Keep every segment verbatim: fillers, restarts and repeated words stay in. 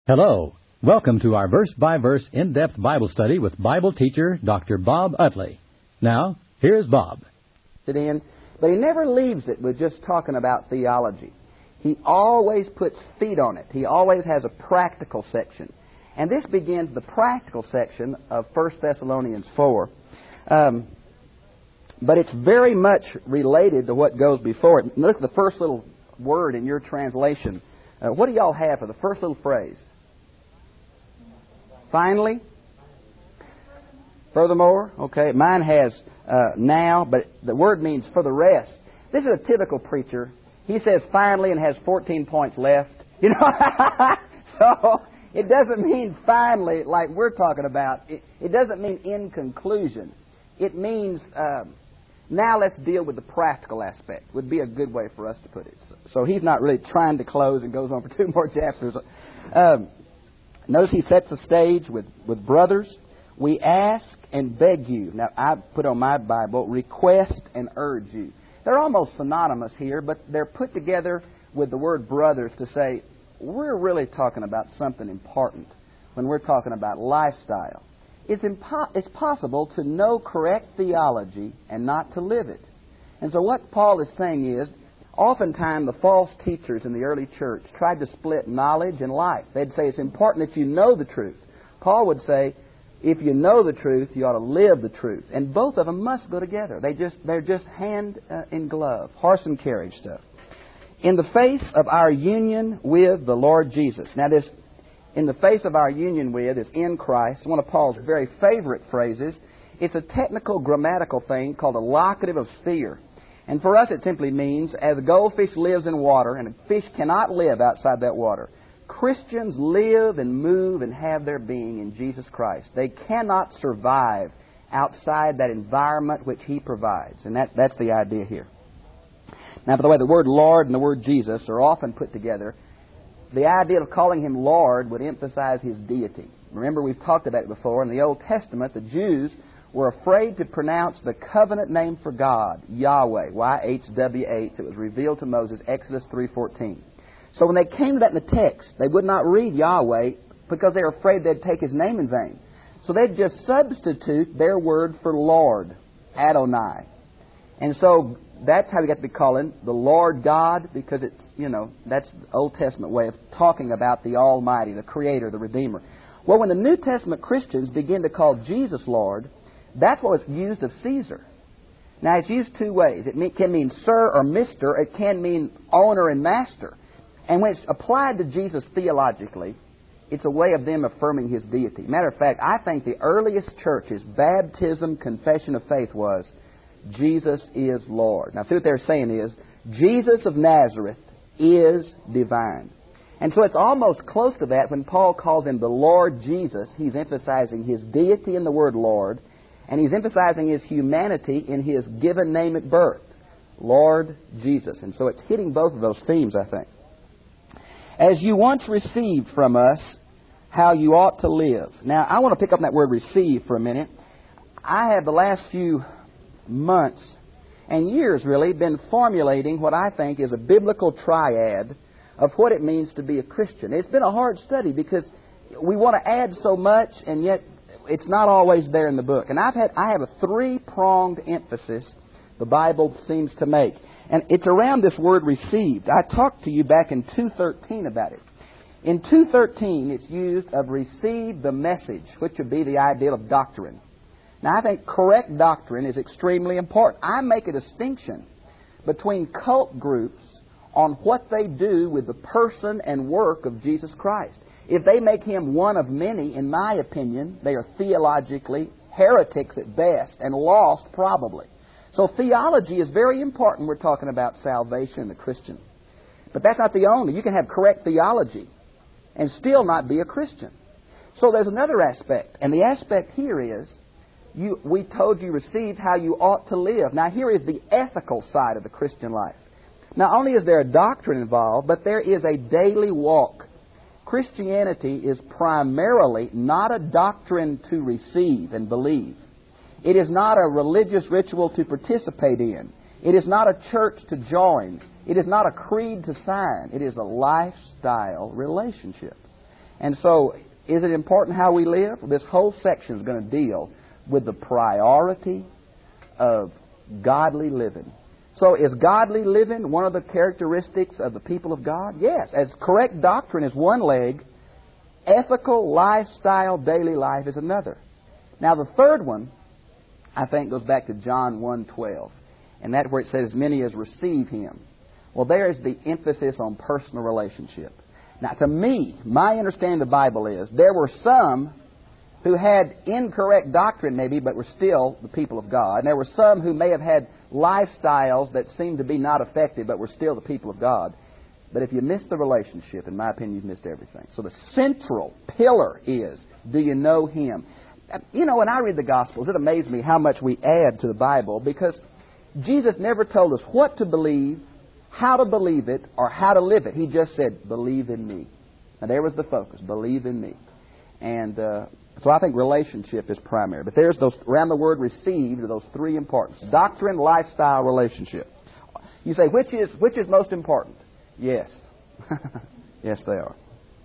Hello. Welcome to our verse-by-verse in-depth Bible study with Bible teacher Doctor Bob Utley. Now, here's Bob. In, but he never leaves it with just talking about theology. He always puts feet on it. He always has a practical section. And this begins the practical section of First Thessalonians four. Um, but it's very much related to what goes before it. Look at the first little word in your translation. Uh, what do y'all have for the first little phrase? Finally? Furthermore? Okay, mine has uh, now, but the word means for the rest. This is a typical preacher. He says finally and has fourteen points left. You know, so it doesn't mean finally like we're talking about. It, it doesn't mean in conclusion. It means um, now let's deal with the practical aspect, would be a good way for us to put it. So, so he's not really trying to close and goes on for two more chapters. Um, notice he sets the stage with, with brothers. We ask and beg you. Now, I put on my Bible, request and urge you. They're almost synonymous here, but they're put together with the word brothers to say, we're really talking about something important when we're talking about lifestyle. It's, impo- it's possible to know correct theology and not to live it. And so what Paul is saying is, oftentimes the false teachers in the early church tried to split knowledge and life. They'd say it's important that you know the truth. Paul would say, if you know the truth, you ought to live the truth. And both of them must go together. They just, they're just hand uh, in glove, horse and carriage stuff. In the face of our union with the Lord Jesus. Now this, in the face of our union with is in Christ, one of Paul's very favorite phrases. It's a technical grammatical thing called a locative of sphere. And for us it simply means, as a goldfish lives in water, and a fish cannot live outside that water, Christians live and move and have their being in Jesus Christ. They cannot survive outside that environment which He provides. And that, that's the idea here. Now, by the way, the word Lord and the word Jesus are often put together. The idea of calling Him Lord would emphasize His deity. Remember, we've talked about it before. In the Old Testament, the Jews were afraid to pronounce the covenant name for God, Yahweh, Y H W H. It was revealed to Moses, Exodus three fourteen. So when they came to that in the text, they would not read Yahweh because they were afraid they'd take His name in vain. So they'd just substitute their word for Lord, Adonai. And so that's how we got to be calling the Lord God, because it's, you know, that's the Old Testament way of talking about the Almighty, the Creator, the Redeemer. Well, when the New Testament Christians begin to call Jesus Lord, that's what was used of Caesar. Now, it's used two ways. It can mean sir or mister. It can mean owner and master. And when it's applied to Jesus theologically, it's a way of them affirming His deity. Matter of fact, I think the earliest church's baptism confession of faith was, Jesus is Lord. Now, see what they're saying is, Jesus of Nazareth is divine. And so it's almost close to that when Paul calls Him the Lord Jesus. He's emphasizing His deity in the word Lord, and he's emphasizing His humanity in His given name at birth, Lord Jesus. And so it's hitting both of those themes, I think. As you once received from us how you ought to live. Now, I want to pick up on that word receive for a minute. I have the last few months and years, really, been formulating what I think is a biblical triad of what it means to be a Christian. It's been a hard study because we want to add so much, and yet it's not always there in the book. And I've had I have a three-pronged emphasis the Bible seems to make. And it's around this word received. I talked to you back in two thirteen about it. In two thirteen, it's used of receive the message, which would be the idea of doctrine. Now, I think correct doctrine is extremely important. I make a distinction between cult groups on what they do with the person and work of Jesus Christ. If they make Him one of many, in my opinion, they are theologically heretics at best and lost probably. So theology is very important. We're talking about salvation and the Christian. But that's not the only. You can have correct theology and still not be a Christian. So there's another aspect. And the aspect here is, you, we told you received how you ought to live. Now here is the ethical side of the Christian life. Not only is there a doctrine involved, but there is a daily walk. Christianity is primarily not a doctrine to receive and believe. It is not a religious ritual to participate in. It is not a church to join. It is not a creed to sign. It is a lifestyle relationship. And so, is it important how we live? This whole section is going to deal with the priority of godly living. So is godly living one of the characteristics of the people of God? Yes. As correct doctrine is one leg, ethical lifestyle, daily life is another. Now the third one, I think, goes back to John one twelve. And that's where it says, many as receive Him. Well, there is the emphasis on personal relationship. Now to me, my understanding of the Bible is, there were some who had incorrect doctrine maybe, but were still the people of God. And there were some who may have had lifestyles that seemed to be not effective, but were still the people of God. But if you miss the relationship, in my opinion, you've missed everything. So the central pillar is, do you know Him? You know, when I read the Gospels, it amazes me how much we add to the Bible, because Jesus never told us what to believe, how to believe it, or how to live it. He just said, believe in me. Now there was the focus, believe in me. And uh, so I think relationship is primary. But there's those, around the word received, are those three importance. Doctrine, lifestyle, relationship. You say, which is which is most important? Yes. Yes, they are.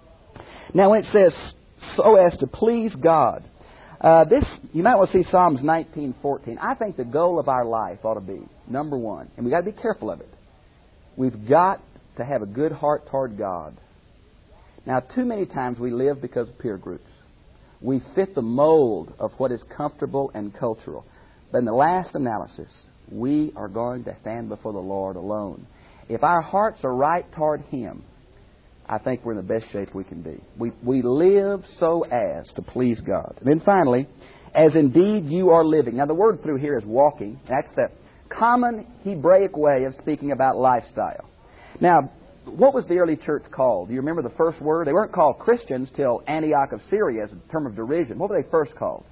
Now when it says, so as to please God, uh, this, you might want to see Psalms nineteen fourteen. I think the goal of our life ought to be, number one, and we've got to be careful of it, we've got to have a good heart toward God. Now, too many times we live because of peer groups. We fit the mold of what is comfortable and cultural. But in the last analysis, we are going to stand before the Lord alone. If our hearts are right toward Him, I think we're in the best shape we can be. We, we live so as to please God. And then finally, as indeed you are living. Now, the word through here is walking. That's the common Hebraic way of speaking about lifestyle. Now, what was the early church called? Do you remember the first word? They weren't called Christians till Antioch of Syria as a term of derision. What were they first called?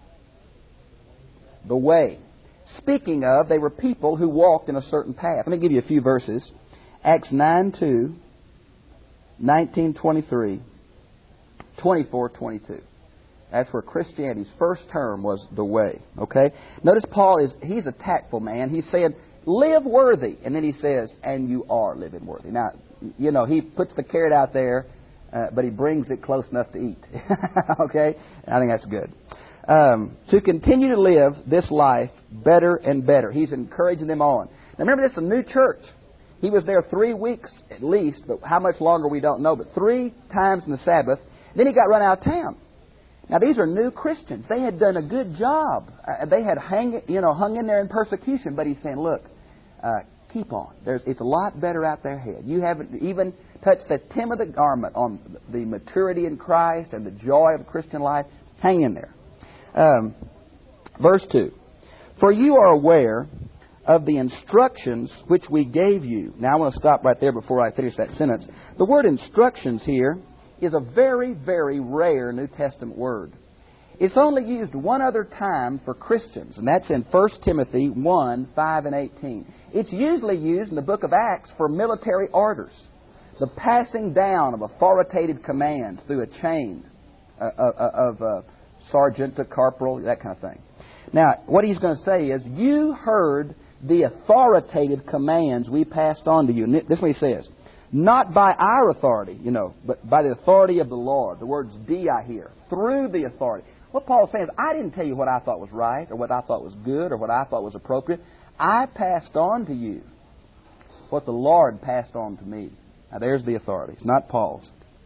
The way. Speaking of, they were people who walked in a certain path. Let me give you a few verses. Acts nine two, nineteen twenty-three, twenty-four twenty-two. That's where Christianity's first term was the way. Okay? Notice Paul is, he's a tactful man. He's saying, live worthy. And then he says, and you are living worthy. Now, you know, he puts the carrot out there, uh, but he brings it close enough to eat. Okay? I think that's good. Um, to continue to live this life better and better. He's encouraging them on. Now remember, this is a new church. He was there three weeks at least, but how much longer we don't know. But three times in the Sabbath. Then he got run out of town. Now these are new Christians. They had done a good job. Uh, they had hang, you know, hung in there in persecution. But he's saying, look, uh, keep on. There's, it's a lot better out there ahead. You haven't even touched the hem of the garment on the maturity in Christ and the joy of Christian life. Hang in there. Um, verse two. For you are aware of the instructions which we gave you. Now I want to stop right there before I finish that sentence. The word instructions here is a very, very rare New Testament word. It's only used one other time for Christians, and that's in First Timothy one, five and eighteen. It's usually used in the book of Acts for military orders. The passing down of authoritative commands through a chain uh, uh, of uh, sergeant to corporal, that kind of thing. Now, what he's going to say is, you heard the authoritative commands we passed on to you. And this is what he says. Not by our authority, you know, but by the authority of the Lord. The word's dia here. Through the authority. What Paul's saying is, I didn't tell you what I thought was right, or what I thought was good, or what I thought was appropriate. I passed on to you what the Lord passed on to me. Now there's the authority. It's not Paul's.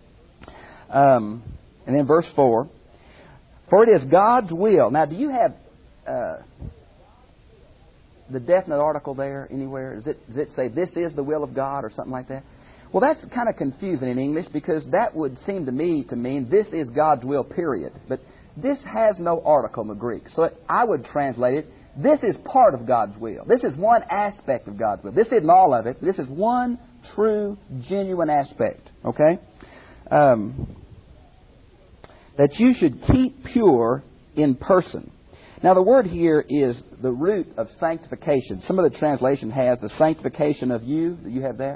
Um, and then verse four. For it is God's will. Now, do you have uh, the definite article there anywhere? Does it, does it say, this is the will of God, or something like that? Well, that's kind of confusing in English, because that would seem to me to mean this is God's will, period. But this has no article in the Greek. So I would translate it, this is part of God's will. This is one aspect of God's will. This isn't all of it. This is one true, genuine aspect. Okay? Um, that you should keep pure in person. Now the word here is the root of sanctification. Some of the translation has the sanctification of you. Do you have that?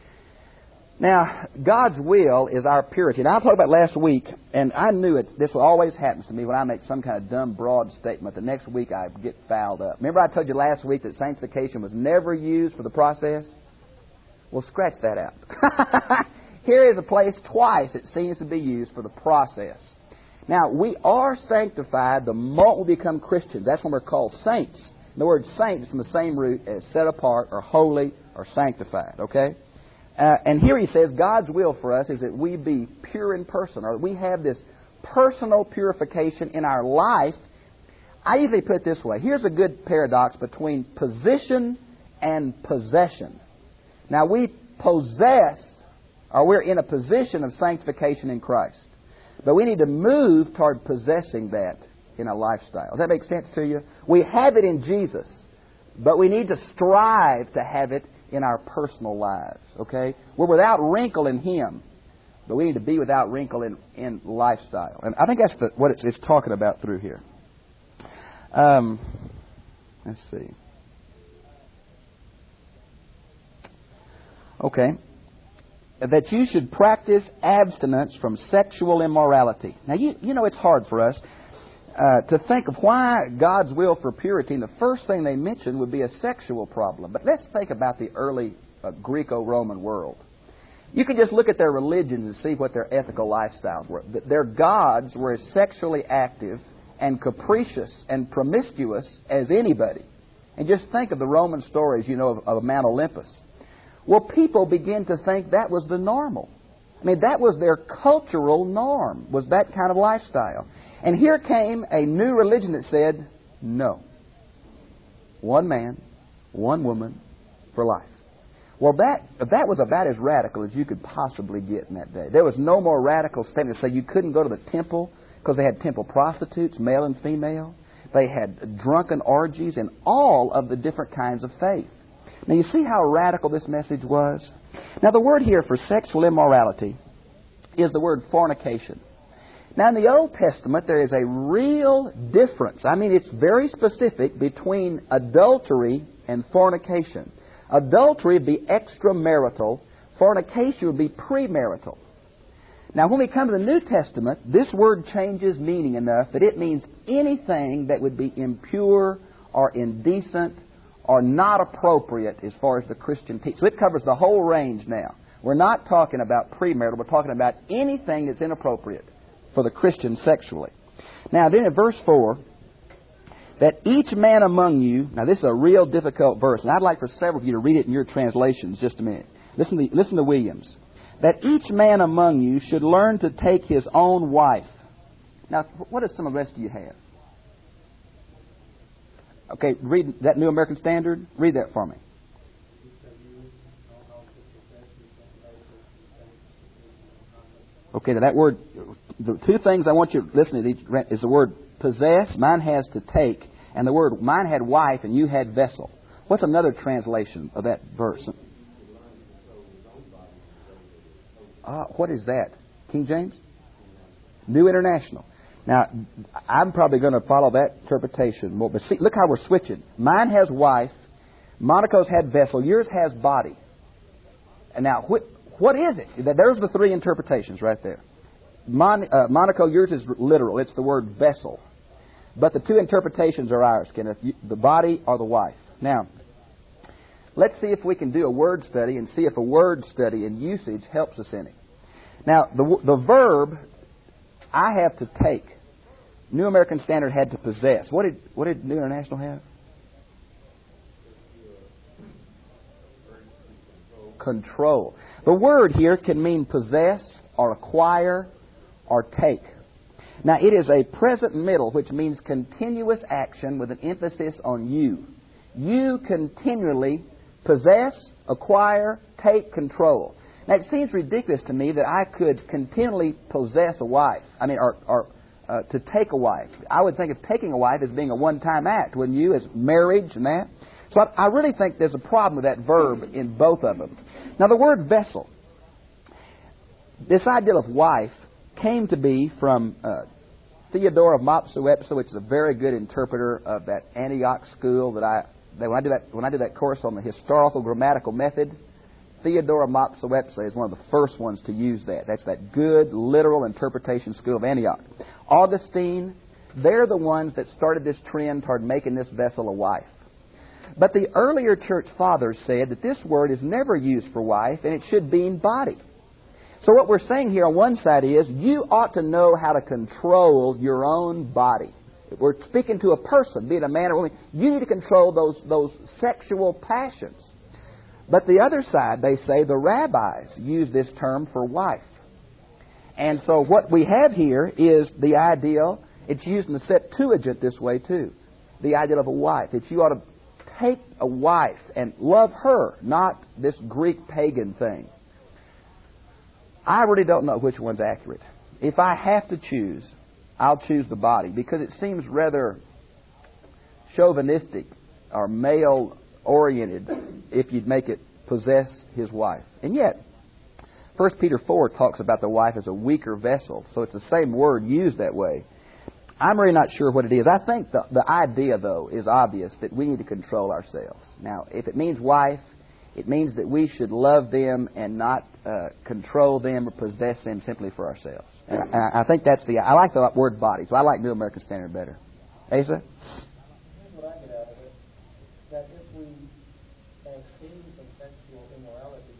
Now, God's will is our purity. Now, I talked about last week, and I knew it. This always happens to me when I make some kind of dumb, broad statement. The next week, I get fouled up. Remember I told you last week that sanctification was never used for the process? Well, scratch that out. Here is a place twice it seems to be used for the process. Now, we are sanctified the moment we become Christians. That's when we're called saints. The word saint is from the same root as set apart or holy or sanctified, okay? Uh, and here he says God's will for us is that we be pure in person, or that we have this personal purification in our life. I usually put it this way. Here's a good paradox between position and possession. Now, we possess, or we're in a position of sanctification in Christ. But we need to move toward possessing that in a lifestyle. Does that make sense to you? We have it in Jesus, but we need to strive to have it in our personal lives, okay? We're without wrinkle in Him, but we need to be without wrinkle in, in lifestyle. And I think that's the, what it's, it's talking about through here. Um, let's see. Okay. That you should practice abstinence from sexual immorality. Now, you, you know it's hard for us uh, to think of why God's will for purity, and the first thing they mention would be a sexual problem. But let's think about the early uh, Greco-Roman world. You can just look at their religions and see what their ethical lifestyles were. Their gods were as sexually active and capricious and promiscuous as anybody. And just think of the Roman stories, you know, of, of Mount Olympus. Well, people began to think that was the normal. I mean, that was their cultural norm, was that kind of lifestyle. And here came a new religion that said, no. One man, one woman for life. Well, that that was about as radical as you could possibly get in that day. There was no more radical statement to say you couldn't go to the temple because they had temple prostitutes, male and female. They had drunken orgies and all of the different kinds of faith. Now, you see how radical this message was? Now, the word here for sexual immorality is the word fornication. Now, in the Old Testament, there is a real difference. I mean, it's very specific between adultery and fornication. Adultery would be extramarital. Fornication would be premarital. Now, when we come to the New Testament, this word changes meaning enough that it means anything that would be impure or indecent or not appropriate as far as the Christian teach. So it covers the whole range now. We're not talking about premarital. We're talking about anything that's inappropriate for the Christian sexually. Now, then in verse four, that each man among you, now this is a real difficult verse, and I'd like for several of you to read it in your translations just a minute. Listen to, listen to Williams. That each man among you should learn to take his own wife. Now, what does some of the rest of you have? Okay, read that New American Standard. Read that for me. Okay, now that word, the two things I want you to listen to each is the word possess, mine has to take, and the word, mine had wife and you had vessel. What's another translation of that verse? Ah, what is that? King James? New International. Now, I'm probably going to follow that interpretation more. But see, look how we're switching. Mine has wife. Monica's had vessel. Yours has body. And now, what, what is it? There's the three interpretations right there. Mon, uh, Monaco, yours is literal. It's the word vessel. But the two interpretations are ours, Kenneth. You, the body or the wife. Now, let's see if we can do a word study and see if a word study and usage helps us any. Now, the, the verb, I have to take. New American Standard had to possess. What did what did New International have? Control. The word here can mean possess or acquire or take. Now, it is a present middle, which means continuous action with an emphasis on you. You continually possess, acquire, take control. Now, it seems ridiculous to me that I could continually possess a wife. I mean, or, or uh, to take a wife. I would think of taking a wife as being a one-time act, wouldn't you, as marriage and that? So I, I really think there's a problem with that verb in both of them. Now, the word vessel, this idea of wife came to be from uh, Theodore of Mopsuestia, which is a very good interpreter of that Antioch school that I that when I did that when I did that course on the historical grammatical method. Theodore of Mopsuestia is one of the first ones to use that. That's that good literal interpretation school of Antioch. Augustine, they're the ones that started this trend toward making this vessel a wife. But the earlier church fathers said that this word is never used for wife and it should mean body. So what we're saying here on one side is you ought to know how to control your own body. If we're speaking to a person, be it a man or woman, you need to control those, those sexual passions. But the other side, they say, the rabbis use this term for wife. And so what we have here is the ideal, it's used in the Septuagint this way too, the ideal of a wife. It's you ought to take a wife and love her, not this Greek pagan thing. I really don't know which one's accurate. If I have to choose, I'll choose the body because it seems rather chauvinistic or male-oriented if you'd make it possess his wife. And yet, First Peter four talks about the wife as a weaker vessel, so it's the same word used that way. I'm really not sure what it is. I think the, the idea, though, is obvious that we need to control ourselves. Now, if it means wife, it means that we should love them and not uh, control them or possess them simply for ourselves. And I, I think that's the... I like the word body, so I like New American Standard better. Asa? Here's what I get out of it. That if we abstain from sexual immorality,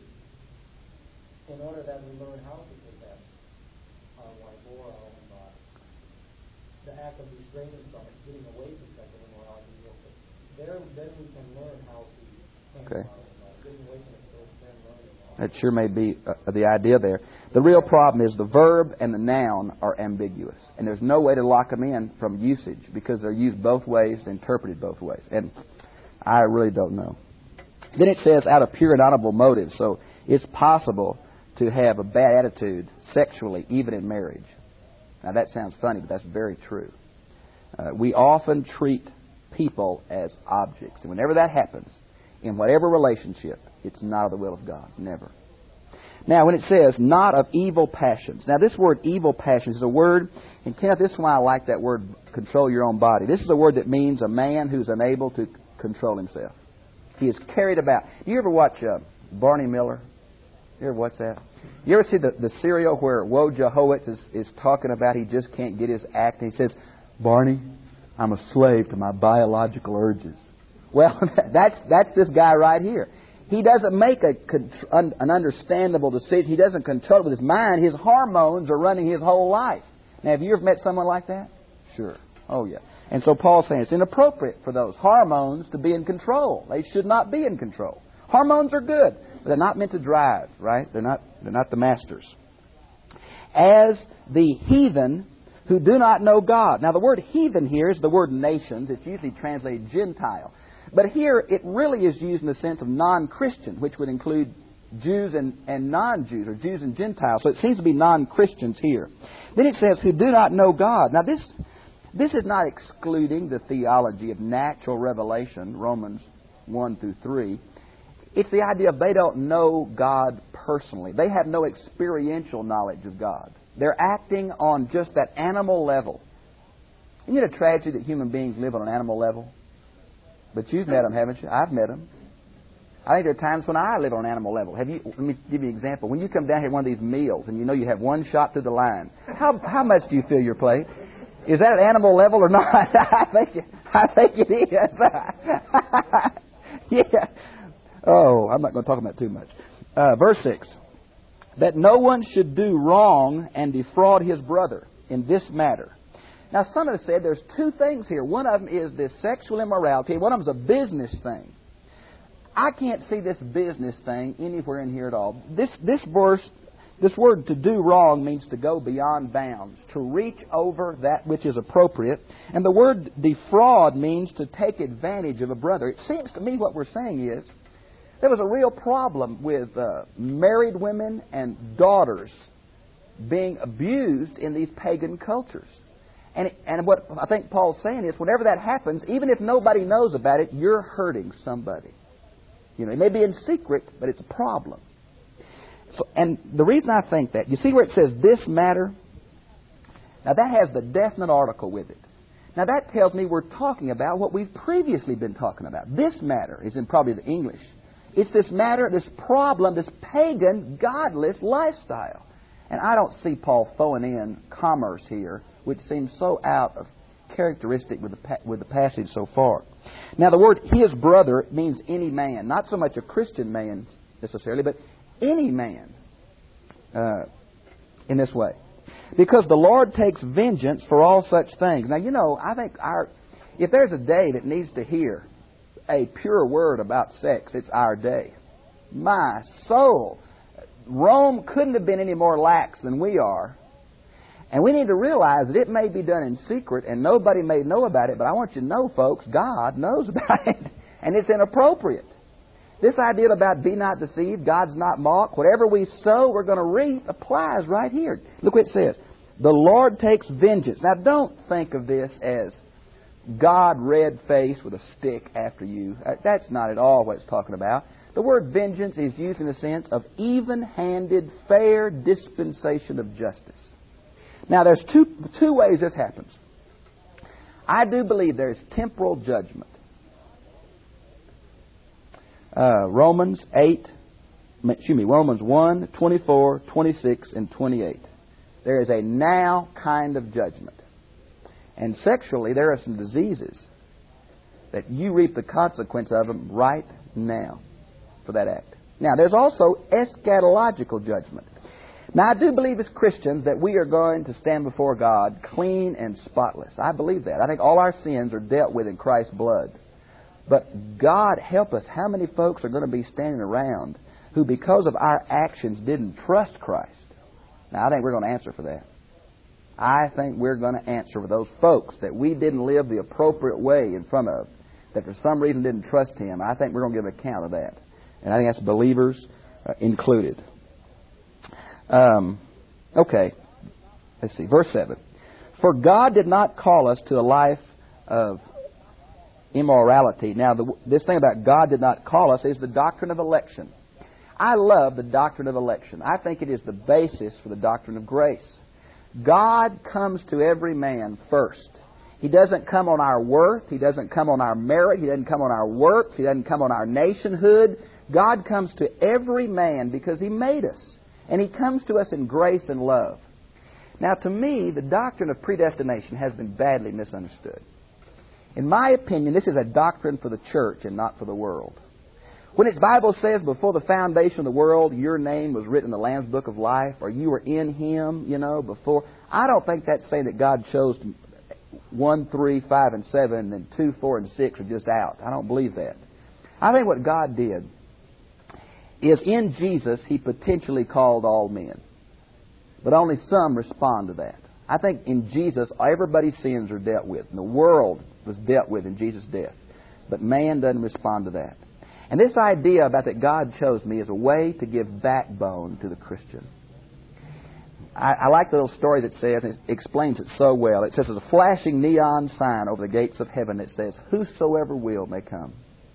in order that we learn how to possess our wife or our own body, the act of restraining from it, getting away from sexual immorality, there, then we can learn how to handle Okay. our own body. Getting away from it, so then learning how. That sure may be uh, the idea there. The real problem is the verb and the noun are ambiguous. And there's no way to lock them in from usage because they're used both ways, interpreted both ways. And I really don't know. Then it says, out of pure and honorable motives. So it's possible to have a bad attitude sexually, even in marriage. Now that sounds funny, but that's very true. Uh, we often treat people as objects. And whenever that happens, in whatever relationship, it's not of the will of God. Never. Now, when it says, not of evil passions. Now, this word evil passions is a word, and Kenneth, this is why I like that word, control your own body. This is a word that means a man who's unable to control himself. He is carried about. Do you ever watch uh, Barney Miller? You ever watch that? You ever see the, the serial where Wojciechowicz is, is talking about he just can't get his act? And he says, Barney, I'm a slave to my biological urges. Well, that's that's this guy right here. He doesn't make a an understandable decision. He doesn't control it with his mind. His hormones are running his whole life. Now, have you ever met someone like that? Sure. Oh, yeah. And so Paul's saying it's inappropriate for those hormones to be in control. They should not be in control. Hormones are good, but they're not meant to drive, right? They're not, they're not the masters. As the heathen who do not know God. Now, the word heathen here is the word nations. It's usually translated Gentile. But here, it really is used in the sense of non-Christian, which would include Jews and, and non-Jews, or Jews and Gentiles. So it seems to be non-Christians here. Then it says, who do not know God. Now, this this is not excluding the theology of natural revelation, Romans one through three. It's the idea of they don't know God personally. They have no experiential knowledge of God. They're acting on just that animal level. Isn't it a tragedy that human beings live on an animal level? But you've met them, haven't you? I've met them. I think there are times when I live on an animal level. Have you? Let me give you an example. When you come down here to one of these meals and you know you have one shot through the line, how how much do you fill your plate? Is that an animal level or not? I think it, I think it is. Yeah. Oh, I'm not going to talk about it too much. Uh, verse six. That no one should do wrong and defraud his brother in this matter. Now, some have said there's two things here. One of them is this sexual immorality. One of them is a business thing. I can't see this business thing anywhere in here at all. This this verse, this word to do wrong means to go beyond bounds, to reach over that which is appropriate. And the word defraud means to take advantage of a brother. It seems to me what we're saying is there was a real problem with uh, married women and daughters being abused in these pagan cultures. And, it, and what I think Paul's saying is whenever that happens, even if nobody knows about it, you're hurting somebody. You know, it may be in secret, but it's a problem. So, and the reason I think that, you see where it says this matter? Now that has the definite article with it. Now that tells me we're talking about what we've previously been talking about. This matter is in probably the English. It's this matter, this problem, this pagan, godless lifestyle. And I don't see Paul throwing in commerce here, which seems so out of characteristic with the with the passage so far. Now, the word his brother means any man, not so much a Christian man necessarily, but any man. uh, in this way. Because the Lord takes vengeance for all such things. Now, you know, I think our if there's a day that needs to hear a pure word about sex, it's our day. My soul. Rome couldn't have been any more lax than we are. And we need to realize that it may be done in secret and nobody may know about it, but I want you to know, folks, God knows about it. And it's inappropriate. This idea about be not deceived, God's not mocked, whatever we sow, we're going to reap, applies right here. Look what it says. The Lord takes vengeance. Now, don't think of this as God red-faced with a stick after you. That's not at all what it's talking about. The word vengeance is used in the sense of even-handed, fair dispensation of justice. Now, there's two, two ways this happens. I do believe there is temporal judgment. Uh, Romans eight, excuse me, Romans one, twenty-four, twenty-six, and twenty-eight. There is a now kind of judgment. And sexually, there are some diseases that you reap the consequence of them right now for that act. Now, there's also eschatological judgment. Now, I do believe as Christians that we are going to stand before God clean and spotless. I believe that. I think all our sins are dealt with in Christ's blood. But God help us, how many folks are going to be standing around who, because of our actions, didn't trust Christ? Now, I think we're going to answer for that. I think we're going to answer for those folks that we didn't live the appropriate way in front of, that for some reason didn't trust Him. I think we're going to give account of that. And I think that's believers uh, included. Um, okay, let's see, verse seven. For God did not call us to a life of immorality. Now, the, this thing about God did not call us is the doctrine of election. I love the doctrine of election. I think it is the basis for the doctrine of grace. God comes to every man first. He doesn't come on our worth. He doesn't come on our merit. He doesn't come on our works. He doesn't come on our nationhood. God comes to every man because He made us. And He comes to us in grace and love. Now, to me, the doctrine of predestination has been badly misunderstood. In my opinion, this is a doctrine for the church and not for the world. When its Bible says before the foundation of the world, your name was written in the Lamb's Book of Life, or you were in Him, you know, before, I don't think that's saying that God chose one, three, five, and seven, and two, four, and six are just out. I don't believe that. I think what God did is in Jesus, He potentially called all men. But only some respond to that. I think in Jesus, everybody's sins are dealt with. And the world was dealt with in Jesus' death. But man doesn't respond to that. And this idea about that God chose me is a way to give backbone to the Christian. I, I like the little story that says, and it explains it so well. It says there's a flashing neon sign over the gates of heaven that says, whosoever will may come.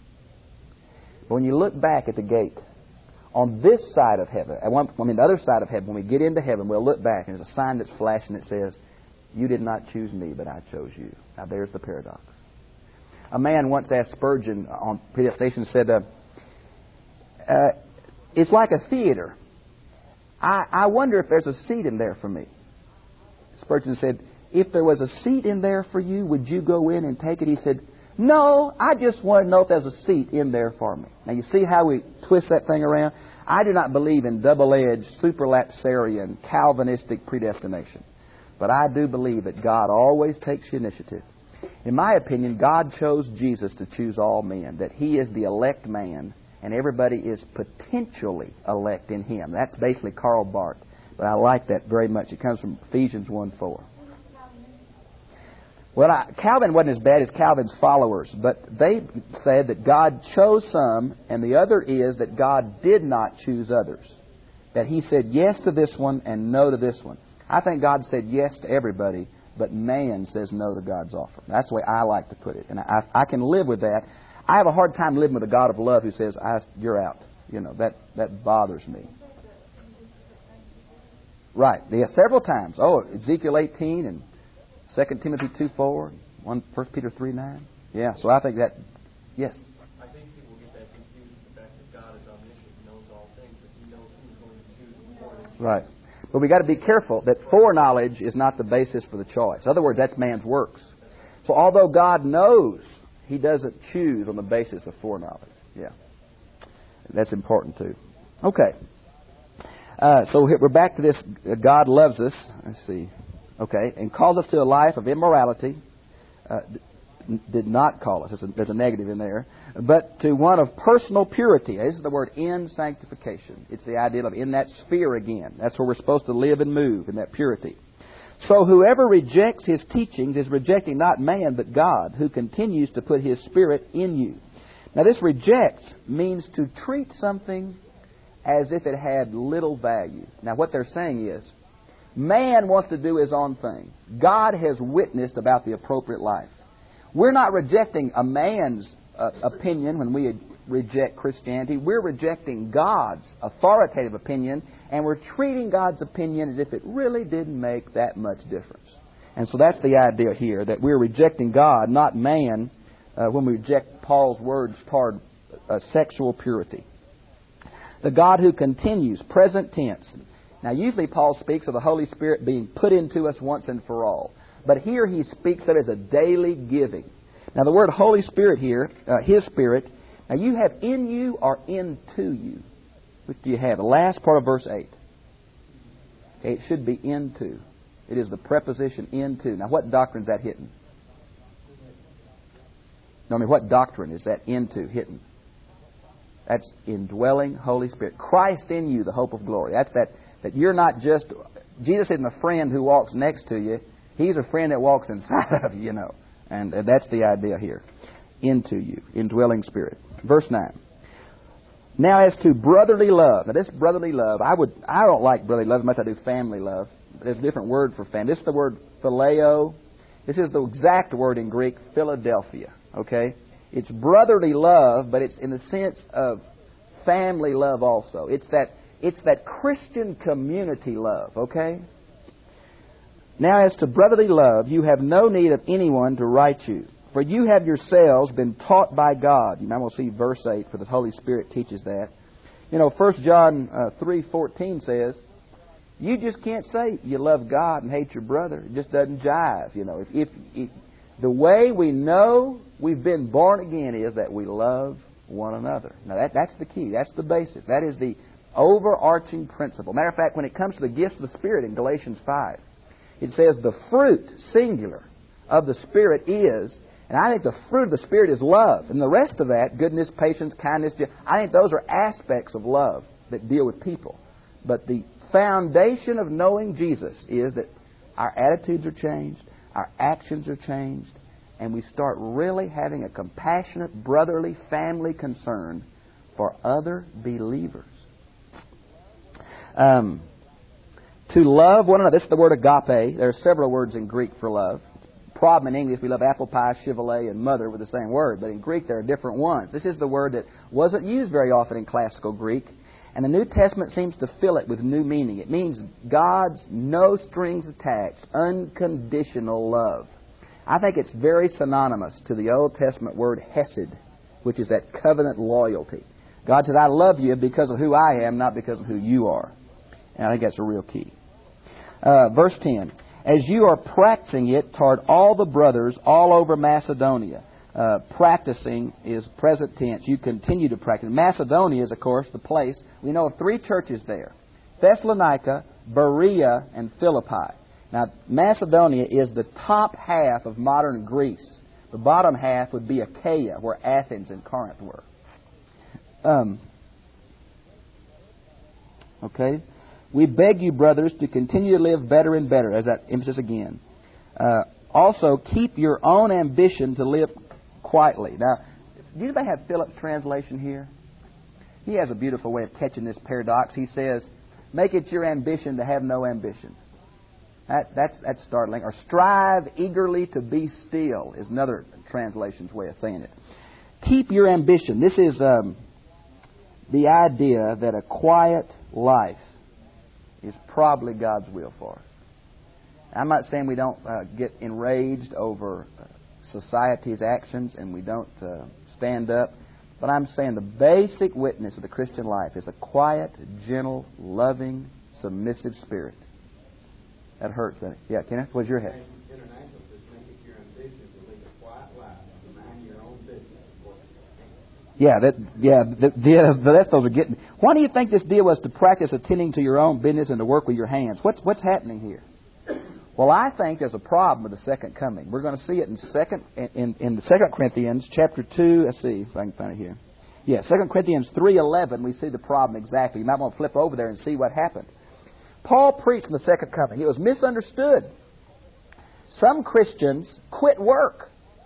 But when you look back at the gate, on this side of heaven, I mean the other side of heaven, when we get into heaven, we'll look back and there's a sign that's flashing that says, you did not choose me, but I chose you. Now there's the paradox. A man once asked Spurgeon on predestination, said, uh, uh, it's like a theater. I, I wonder if there's a seat in there for me. Spurgeon said, if there was a seat in there for you, would you go in and take it? He said, no, I just want to know if there's a seat in there for me. Now you see how we twist that thing around? I do not believe in double-edged, superlapsarian, Calvinistic predestination. But I do believe that God always takes the initiative. In my opinion, God chose Jesus to choose all men, that He is the elect man, and everybody is potentially elect in Him. That's basically Karl Barth, but I like that very much. It comes from Ephesians one four. Well, I, Calvin wasn't as bad as Calvin's followers, but they said that God chose some, and the other is that God did not choose others. That He said yes to this one and no to this one. I think God said yes to everybody, but man says no to God's offer. That's the way I like to put it. And I, I can live with that. I have a hard time living with a God of love who says, I, you're out. You know, that, that bothers me. Right. Yeah, several times. Oh, Ezekiel eighteen and Second Timothy two four, First Peter three nine. Yeah, so I think that, yes. I think people get that confused with the fact that God is omniscient and knows all things, but He knows who's going to choose before they choose. Right. But we've got to be careful that foreknowledge is not the basis for the choice. In other words, that's man's works. So although God knows, He doesn't choose on the basis of foreknowledge. Yeah. That's important too. Okay. Uh, so here, we're back to this. Uh, God loves us. Let's see. Okay, and calls us to a life of immorality. Uh, d- did not call us. There's a, there's a negative in there. But to one of personal purity. This is the word in sanctification. It's the idea of in that sphere again. That's where we're supposed to live and move, in that purity. So whoever rejects His teachings is rejecting not man but God, who continues to put His Spirit in you. Now this rejects means to treat something as if it had little value. Now what they're saying is, man wants to do his own thing. God has witnessed about the appropriate life. We're not rejecting a man's uh, opinion when we reject Christianity. We're rejecting God's authoritative opinion, and we're treating God's opinion as if it really didn't make that much difference. And so that's the idea here, that we're rejecting God, not man, uh, when we reject Paul's words toward uh, sexual purity. The God who continues, present tense. Now, usually Paul speaks of the Holy Spirit being put into us once and for all. But here he speaks of it as a daily giving. Now, the word Holy Spirit here, uh, His Spirit, now you have in you or into you. Which do you have? The last part of verse eight. Okay, it should be into. It is the preposition into. Now, what doctrine is that hitting? No, I mean, what doctrine is that into hitting? That's indwelling Holy Spirit. Christ in you, the hope of glory. That's that, that you're not just... Jesus isn't a friend who walks next to you. He's a friend that walks inside of you, you know. And that's the idea here. Into you, indwelling Spirit. Verse nine. Now as to brotherly love. Now this brotherly love, I would I don't like brotherly love as much as I do family love. There's a different word for family. This is the word phileo. This is the exact word in Greek, Philadelphia. Okay? It's brotherly love, but it's in the sense of family love also. It's that it's that Christian community love, okay? Now as to brotherly love, you have no need of anyone to write you, for you have yourselves been taught by God. You might want to see verse eight, for the Holy Spirit teaches that. You know, First John uh, three fourteen says, you just can't say you love God and hate your brother. It just doesn't jive. You know, if, if, if the way we know we've been born again is that we love one another. Now that that's the key. That's the basis. That is the overarching principle. Matter of fact, when it comes to the gifts of the Spirit in Galatians five, it says the fruit, singular, of the Spirit is, and I think the fruit of the Spirit is love. And the rest of that, goodness, patience, kindness, I think those are aspects of love that deal with people. But the foundation of knowing Jesus is that our attitudes are changed, our actions are changed, and we start really having a compassionate, brotherly, family concern for other believers. Um, to love one another. This is the word agape. There are several words in Greek for love. Problem in English, we love apple pie, Chevrolet, and mother with the same word. But in Greek, there are different ones. This is the word that wasn't used very often in classical Greek. And the New Testament seems to fill it with new meaning. It means God's no strings attached, unconditional love. I think it's very synonymous to the Old Testament word hesed, which is that covenant loyalty. God said, I love you because of who I am, not because of who you are. And I think that's a real key. Uh, verse ten. As you are practicing it toward all the brothers all over Macedonia. Uh, practicing is present tense. You continue to practice. Macedonia is, of course, the place. We know of three churches there. Thessalonica, Berea, and Philippi. Now, Macedonia is the top half of modern Greece. The bottom half would be Achaia, where Athens and Corinth were. Um, okay. We beg you, brothers, to continue to live better and better. There's that emphasis again. Uh, also, keep your own ambition to live quietly. Now, do anybody have Philip's translation here? He has a beautiful way of catching this paradox. He says, make it your ambition to have no ambition. That, that's, that's startling. Or strive eagerly to be still is another translation's way of saying it. Keep your ambition. This is um, the idea that a quiet life is probably God's will for us. I'm not saying we don't uh, get enraged over uh, society's actions and we don't uh, stand up, but I'm saying the basic witness of the Christian life is a quiet, gentle, loving, submissive spirit. That hurts, doesn't it? Yeah, Kenneth, what's your head? Yeah, that yeah, the, yeah, the rest those are getting. Why do you think this deal was to practice attending to your own business and to work with your hands? What's what's happening here? Well, I think there's a problem with the second coming. We're going to see it in second in in the Second Corinthians chapter two. Let's see if I can find it here. Yeah, Second Corinthians three eleven. We see the problem exactly. You might want to flip over there and see what happened. Paul preached in the second coming. It was misunderstood. Some Christians quit work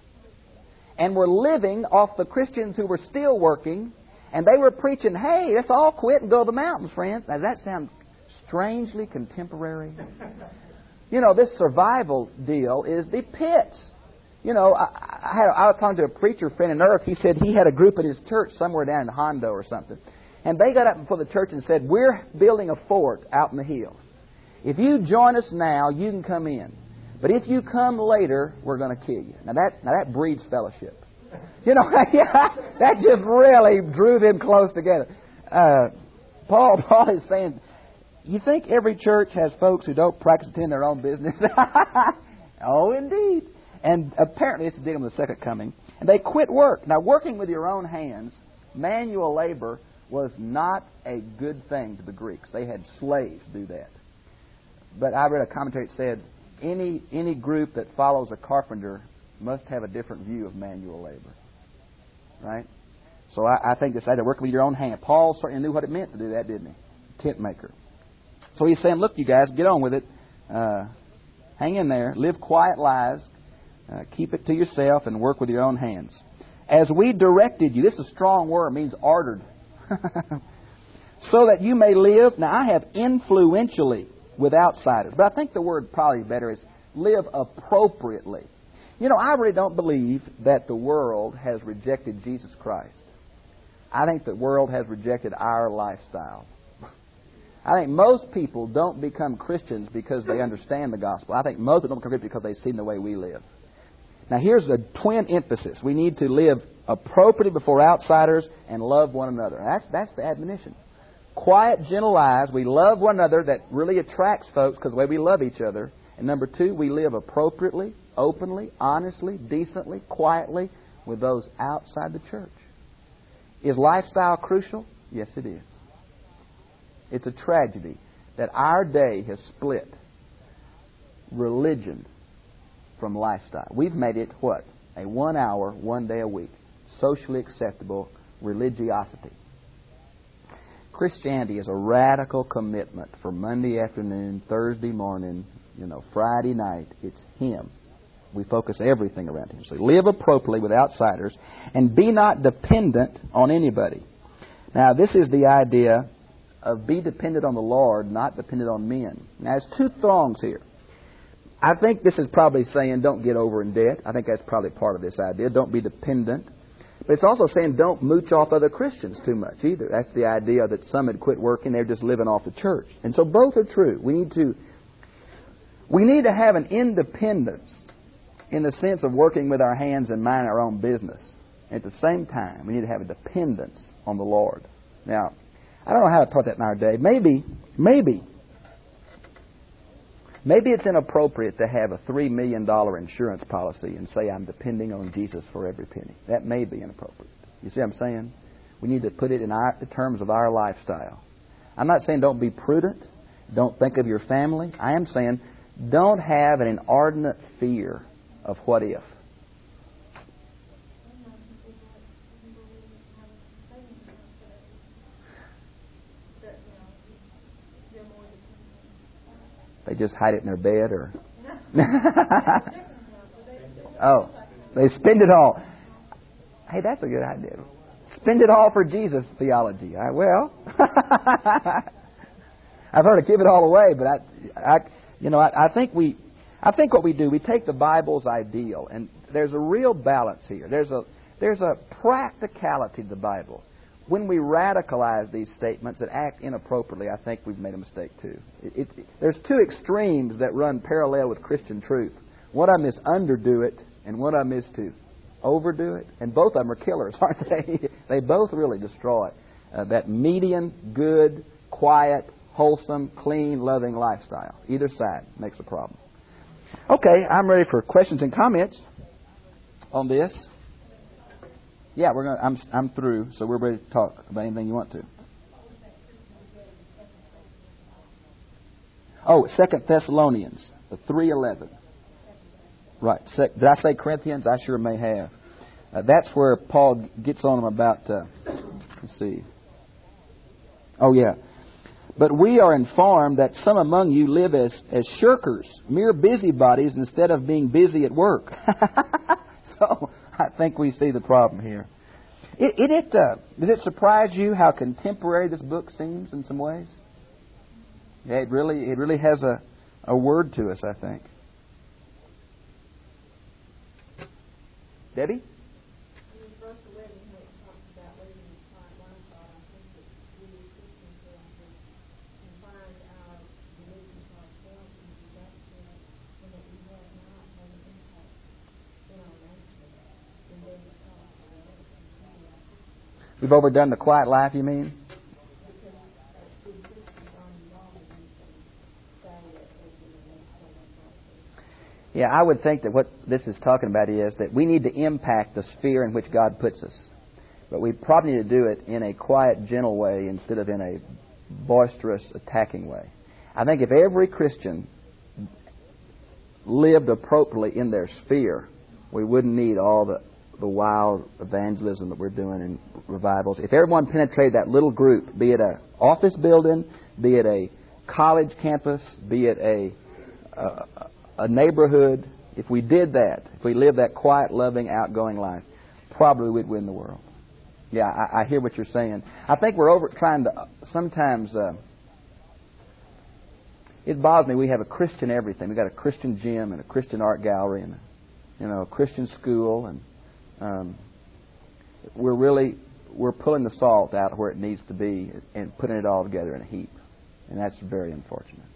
and were living off the Christians who were still working, and they were preaching, hey, let's all quit and go to the mountains, friends. Now, does that sound strangely contemporary? You know, this survival deal is the pits. You know, I, I, had, I was talking to a preacher friend in Earth. He said he had a group at his church somewhere down in Hondo or something. And they got up before the church and said, we're building a fort out in the hills. If you join us now, you can come in. But if you come later, we're going to kill you. Now that now that breeds fellowship. You know, that just really drew them close together. Uh, Paul, Paul is saying, you think every church has folks who don't practice attending their own business? Oh, indeed. And apparently it's dealing with the second coming. And they quit work. Now, working with your own hands, manual labor, was not a good thing to the Greeks. They had slaves do that. But I read a commentary that said, Any any group that follows a carpenter must have a different view of manual labor. Right? So I, I think this idea of working with your own hand. Paul certainly knew what it meant to do that, didn't he? Tent maker. So he's saying, look, you guys, get on with it. Uh, hang in there. Live quiet lives. Uh, keep it to yourself and work with your own hands. As we directed you. This is a strong word. It means ordered. So that you may live. Now, I have influentially with outsiders. But I think the word probably better is live appropriately. You know, I really don't believe that the world has rejected Jesus Christ. I think the world has rejected our lifestyle. I think most people don't become Christians because they understand the gospel. I think most people don't become Christians because they've seen the way we live. Now, here's a twin emphasis. We need to live appropriately before outsiders and love one another. That's, that's the admonition. Quiet, gentle lives. We love one another. That really attracts folks because the way we love each other. And number two, we live appropriately, openly, honestly, decently, quietly with those outside the church. Is lifestyle crucial? Yes, it is. It's a tragedy that our day has split religion from lifestyle. We've made it what? A one hour, one day a week, socially acceptable religiosity. Christianity is a radical commitment for Monday afternoon, Thursday morning, you know, Friday night. It's Him. We focus everything around Him. So live appropriately with outsiders and be not dependent on anybody. Now, this is the idea of be dependent on the Lord, not dependent on men. Now, there's two throngs here. I think this is probably saying don't get over in debt. I think that's probably part of this idea. Don't be dependent. But it's also saying don't mooch off other Christians too much either. That's the idea that some had quit working. They're just living off the church. And so both are true. We need to we need to have an independence in the sense of working with our hands and minding our own business. At the same time, we need to have a dependence on the Lord. Now, I don't know how to put that in our day. Maybe, maybe, maybe it's inappropriate to have a three million dollars insurance policy and say I'm depending on Jesus for every penny. That may be inappropriate. You see what I'm saying? We need to put it in our in terms of our lifestyle. I'm not saying don't be prudent. Don't think of your family. I am saying don't have an inordinate fear of what if. They just hide it in their bed, or oh, they spend it all. Hey, that's a good idea. Spend it all for Jesus theology. I, well, I've heard of give it all away, but I, I you know, I, I think we, I think what we do, we take the Bible's ideal, and there's a real balance here. There's a there's a practicality to the Bible. When we radicalize these statements that act inappropriately, I think we've made a mistake too. It, it, there's two extremes that run parallel with Christian truth. One of them is underdo it, and one of them is to overdo it. And both of them are killers, aren't they? They both really destroy uh, that median, good, quiet, wholesome, clean, loving lifestyle. Either side makes a problem. Okay, I'm ready for questions and comments on this. Yeah, we're gonna. I'm I'm through, so we're ready to talk about anything you want to. Oh, Second Thessalonians, three eleven. Right. Did I say Corinthians? I sure may have. Uh, that's where Paul gets on them about. Uh, let's see. Oh yeah. But we are informed that some among you live as, as shirkers, mere busybodies, instead of being busy at work. So I think we see the problem here. It, it, it uh, does it surprise you how contemporary this book seems in some ways? Yeah, it really it really has a, a word to us, I think. Debbie? We've overdone the quiet life, you mean? Yeah, I would think that what this is talking about is that we need to impact the sphere in which God puts us. But we probably need to do it in a quiet, gentle way instead of in a boisterous, attacking way. I think if every Christian lived appropriately in their sphere, we wouldn't need all the the wild evangelism that we're doing in revivals. If everyone penetrated that little group, be it an office building, be it a college campus, be it a, a, a neighborhood, if we did that, if we lived that quiet, loving, outgoing life, probably we'd win the world. Yeah, I, I hear what you're saying. I think we're over trying to, sometimes, uh, it bothers me, we have a Christian everything. We've got a Christian gym and a Christian art gallery and, you know, a Christian school, and Um, we're really we're pulling the salt out of where it needs to be and putting it all together in a heap, and that's very unfortunate.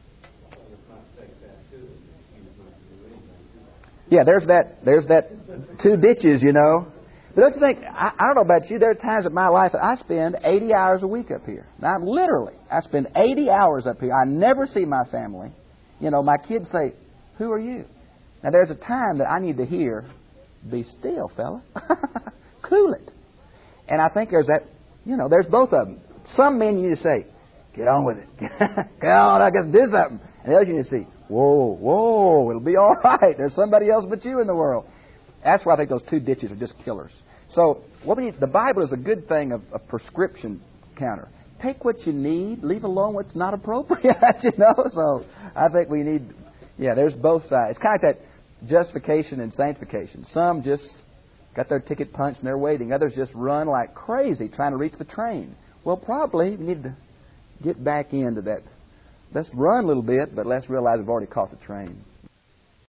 Yeah, there's that there's that two ditches, you know. But don't you think? I, I don't know about you. There are times in my life that I spend eighty hours a week up here. Now, literally, I spend eighty hours up here. I never see my family. You know, my kids say, "Who are you?" Now, there's a time that I need to hear, "Be still, fella." Cool it. And I think there's that, you know, there's both of them. Some men you just say, "Get on with it." Get on, I guess do something. And the others you just say, "Whoa, whoa, it'll be all right. There's somebody else but you in the world." That's why I think those two ditches are just killers. So what we need, the Bible is a good thing, of a prescription counter. Take what you need, leave alone what's not appropriate, you know. So I think we need, yeah, there's both sides. It's kind of like that justification and sanctification. Some just got their ticket punched and they're waiting. Others just run like crazy trying to reach the train. Well, probably we need to get back into that. Let's run a little bit, but let's realize we've already caught the train.